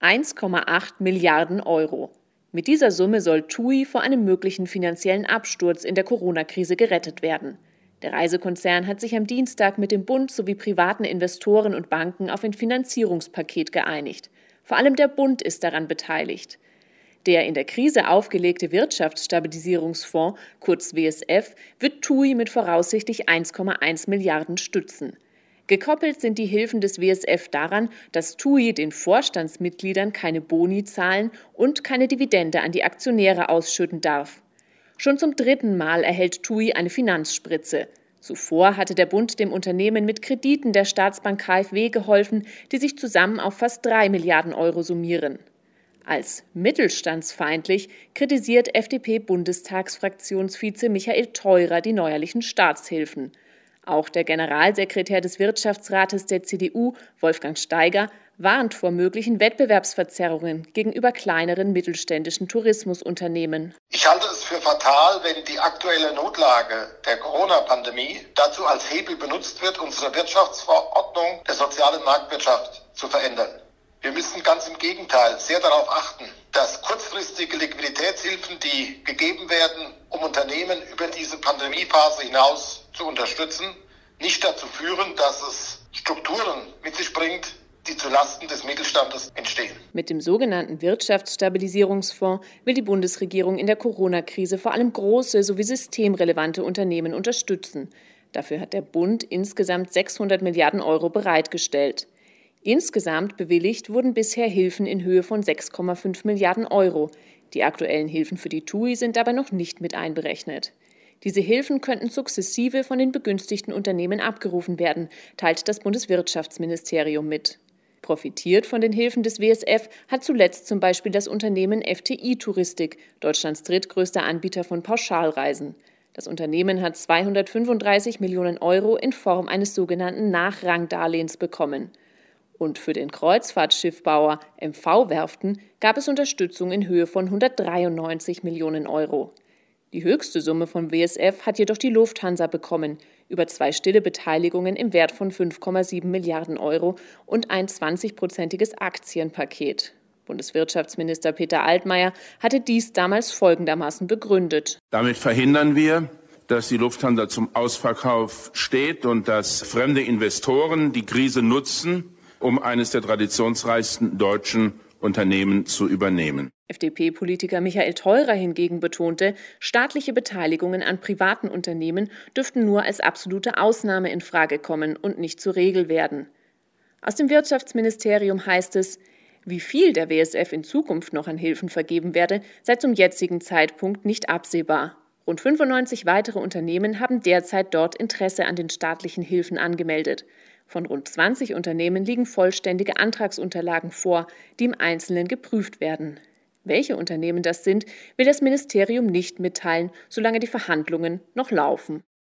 1,8 Milliarden Euro. Mit dieser Summe soll TUI vor einem möglichen finanziellen Absturz in der Corona-Krise gerettet werden. Der Reisekonzern hat sich am Dienstag mit dem Bund sowie privaten Investoren und Banken auf ein Finanzierungspaket geeinigt. Vor allem der Bund ist daran beteiligt. Der in der Krise aufgelegte Wirtschaftsstabilisierungsfonds, kurz WSF, wird TUI mit voraussichtlich 1,1 Milliarden stützen. Gekoppelt sind die Hilfen des WSF daran, dass TUI den Vorstandsmitgliedern keine Boni zahlen und keine Dividende an die Aktionäre ausschütten darf. Schon zum 3. Mal erhält TUI eine Finanzspritze. Zuvor hatte der Bund dem Unternehmen mit Krediten der Staatsbank KfW geholfen, die sich zusammen auf fast 3 Milliarden Euro summieren. Als mittelstandsfeindlich kritisiert FDP-Bundestagsfraktionsvize Michael Theurer die neuerlichen Staatshilfen. Auch der Generalsekretär des Wirtschaftsrates der CDU, Wolfgang Steiger, warnt vor möglichen Wettbewerbsverzerrungen gegenüber kleineren mittelständischen Tourismusunternehmen. Ich halte es für fatal, wenn die aktuelle Notlage der Corona-Pandemie dazu als Hebel benutzt wird, unsere Wirtschaftsverordnung der sozialen Marktwirtschaft zu verändern. Wir müssen ganz im Gegenteil sehr darauf achten, dass kurzfristige Liquiditätshilfen, die gegeben werden, um Unternehmen über diese Pandemiephase hinaus zu unterstützen, nicht dazu führen, dass es Strukturen mit sich bringt, die zulasten des Mittelstandes entstehen. Mit dem sogenannten Wirtschaftsstabilisierungsfonds will die Bundesregierung in der Corona-Krise vor allem große sowie systemrelevante Unternehmen unterstützen. Dafür hat der Bund insgesamt 600 Milliarden Euro bereitgestellt. Insgesamt bewilligt wurden bisher Hilfen in Höhe von 6,5 Milliarden Euro. Die aktuellen Hilfen für die TUI sind dabei noch nicht mit einberechnet. Diese Hilfen könnten sukzessive von den begünstigten Unternehmen abgerufen werden, teilt das Bundeswirtschaftsministerium mit. Profitiert von den Hilfen des WSF hat zuletzt zum Beispiel das Unternehmen FTI Touristik, Deutschlands drittgrößter Anbieter von Pauschalreisen. Das Unternehmen hat 235 Millionen Euro in Form eines sogenannten Nachrangdarlehens bekommen. Und für den Kreuzfahrtschiffbauer MV Werften gab es Unterstützung in Höhe von 193 Millionen Euro. Die höchste Summe vom WSF hat jedoch die Lufthansa bekommen, über 2 stille Beteiligungen im Wert von 5,7 Milliarden Euro und ein 20-prozentiges Aktienpaket. Bundeswirtschaftsminister Peter Altmaier hatte dies damals folgendermaßen begründet. Damit verhindern wir, dass die Lufthansa zum Ausverkauf steht und dass fremde Investoren die Krise nutzen, um eines der traditionsreichsten deutschen Unternehmen zu übernehmen. FDP-Politiker Michael Theurer hingegen betonte, staatliche Beteiligungen an privaten Unternehmen dürften nur als absolute Ausnahme in Frage kommen und nicht zur Regel werden. Aus dem Wirtschaftsministerium heißt es, wie viel der WSF in Zukunft noch an Hilfen vergeben werde, sei zum jetzigen Zeitpunkt nicht absehbar. Rund 95 weitere Unternehmen haben derzeit dort Interesse an den staatlichen Hilfen angemeldet. Von rund 20 Unternehmen liegen vollständige Antragsunterlagen vor, die im Einzelnen geprüft werden. Welche Unternehmen das sind, will das Ministerium nicht mitteilen, solange die Verhandlungen noch laufen.